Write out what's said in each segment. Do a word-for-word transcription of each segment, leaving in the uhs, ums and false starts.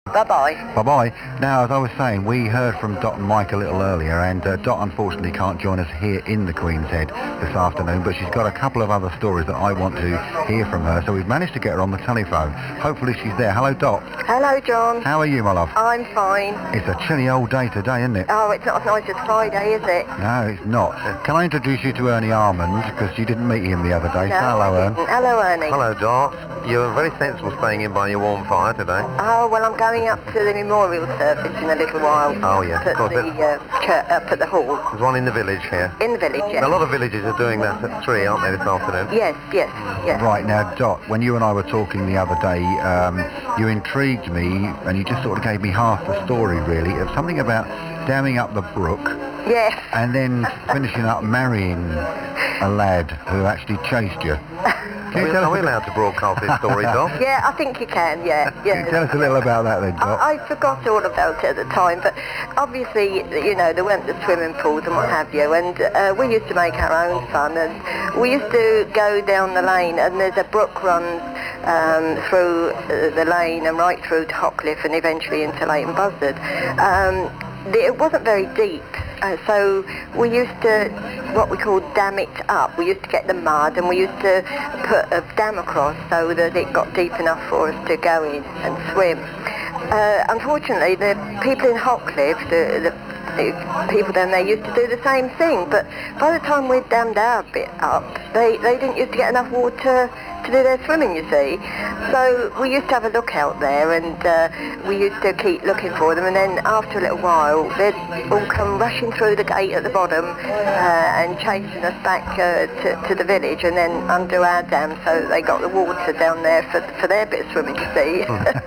Bye-bye. Bye-bye. Now, as I was saying, we heard from Dot and Mike a little earlier, and uh, Dot unfortunately can't join us here in the Queen's Head this afternoon, but she's got a couple of other stories that I want to hear from her, so we've managed to get her on the telephone. Hopefully she's there. Hello, Dot. Hello, John. How are you, my love? I'm fine. It's a chilly old day today, isn't it? Oh, it's not as nice as Friday, is it? No, it's not. Can I introduce you to Ernie Armand, because you didn't meet him the other day. No, So hello, I Ern. didn't. Hello, Ernie. Hello, Dot. You're very sensible staying in by your warm fire today. Oh, well, I'm going up to the memorial service in a little while. Oh, yes, Up of at course. the, uh, church, up at the hall. There's one in the village here. In the village, yes. A lot of villages are doing that at three, aren't they, this afternoon? Yes, yes, yes. Right, now, Dot, when you and I were talking the other day, um, you intrigued me, and you just sort of gave me half the story, really, of something about damming up the brook, Yes. and then finishing up marrying a lad who actually chased you. Are Can we, you tell are us we a bit- allowed to broadcast this story, Dot? Yeah, I think you can, yeah. Can yeah. you tell us a little about that then, Dot? I, I forgot all about it at the time, but obviously, you know, there weren't the swimming pools and what have you, and uh, we used to make our own fun, and we used to go down the lane, and there's a brook runs um, through uh, the lane and right through to Hockliffe and eventually into Leighton Buzzard. Um, the- it wasn't very deep. Uh, so we used to, what we called dam it up. We used to get the mud and we used to put a dam across so that it got deep enough for us to go in and swim. Uh, unfortunately, the people in Hockliffe, the, the, the people down there used to do the same thing, but by the time we'd dammed our bit up, they, they didn't used to get enough water to do their swimming, you see. So we used to have a look out there, and uh, we used to keep looking for them, and then after a little while they'd all come rushing through the gate at the bottom uh, and chasing us back uh, to, to the village and then under our dam, so they got the water down there for, for their bit of swimming, you see.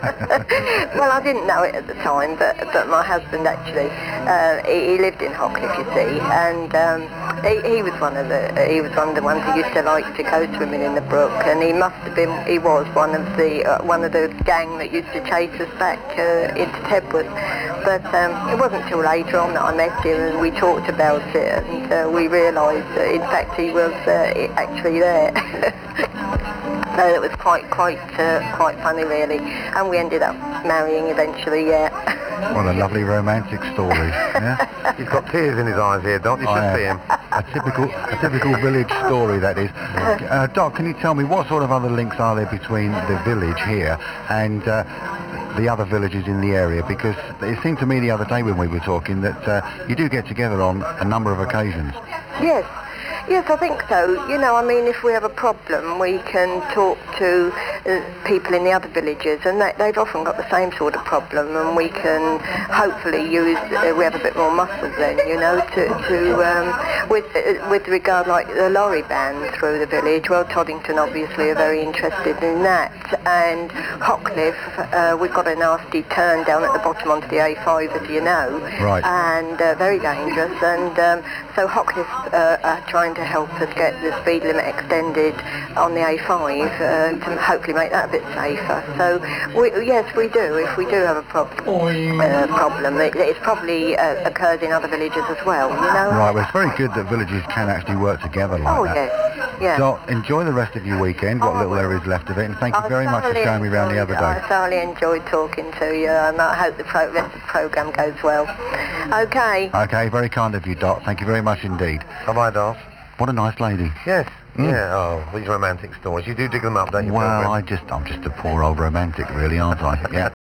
Well, I didn't know it at the time, but, but my husband actually, uh, he, he lived in Hockliffe, you see, and um, he, he was one of the he was one of the ones who used to like to go swimming in the brook, and he must have been he was one of the uh, one of the gang that used to chase us back uh, into Tedworth. But um, it wasn't till later on that I met him and we talked about it, and uh, we realised that in fact he was uh, actually there. So it was quite quite uh, quite funny, really, and we ended up marrying eventually. Yeah. What a lovely romantic story. Yeah? He's got tears in his eyes here, Dot. You should I, uh, see him. A typical, a typical village story, that is. Uh, Doc, can you tell me what sort of other links are there between the village here and uh, the other villages in the area? Because it seemed to me the other day when we were talking that uh, you do get together on a number of occasions. Yes. Yes, I think so. You know, I mean, if we have a problem, we can talk to uh, people in the other villages, and they, they've often got the same sort of problem, and we can hopefully use, uh, we have a bit more muscle then, you know, to, to um, with uh, with regard like the lorry ban through the village. Well, Toddington obviously are very interested in that, and Hockliffe, uh, we've got a nasty turn down at the bottom onto the A five, as you know, Right. and uh, very dangerous, and um, so Hockliffe uh, are trying to help us get the speed limit extended on the A five uh, to hopefully make that a bit safer. So we, yes, we do. If we do have a prob- uh, problem, it, it probably uh, occurs in other villages as well. You know. Right, well, it's very good that villages can actually work together like Oh that. yes, yeah. Dot, enjoy the rest of your weekend, what Oh, little there is left of it, and thank you I very much for thoroughly showing me around the enjoyed- other day. I thoroughly enjoyed talking to you, and I hope the pro- rest of the programme goes well. Okay. Okay, very kind of you, Dot. Thank you very much indeed. Bye-bye, Dot. What a nice lady. Yes. Mm. Yeah. Oh, these romantic stories. You do dig them up, don't you? Well, Pilgrim? I just, I'm just a poor old romantic, really, aren't I? Yeah.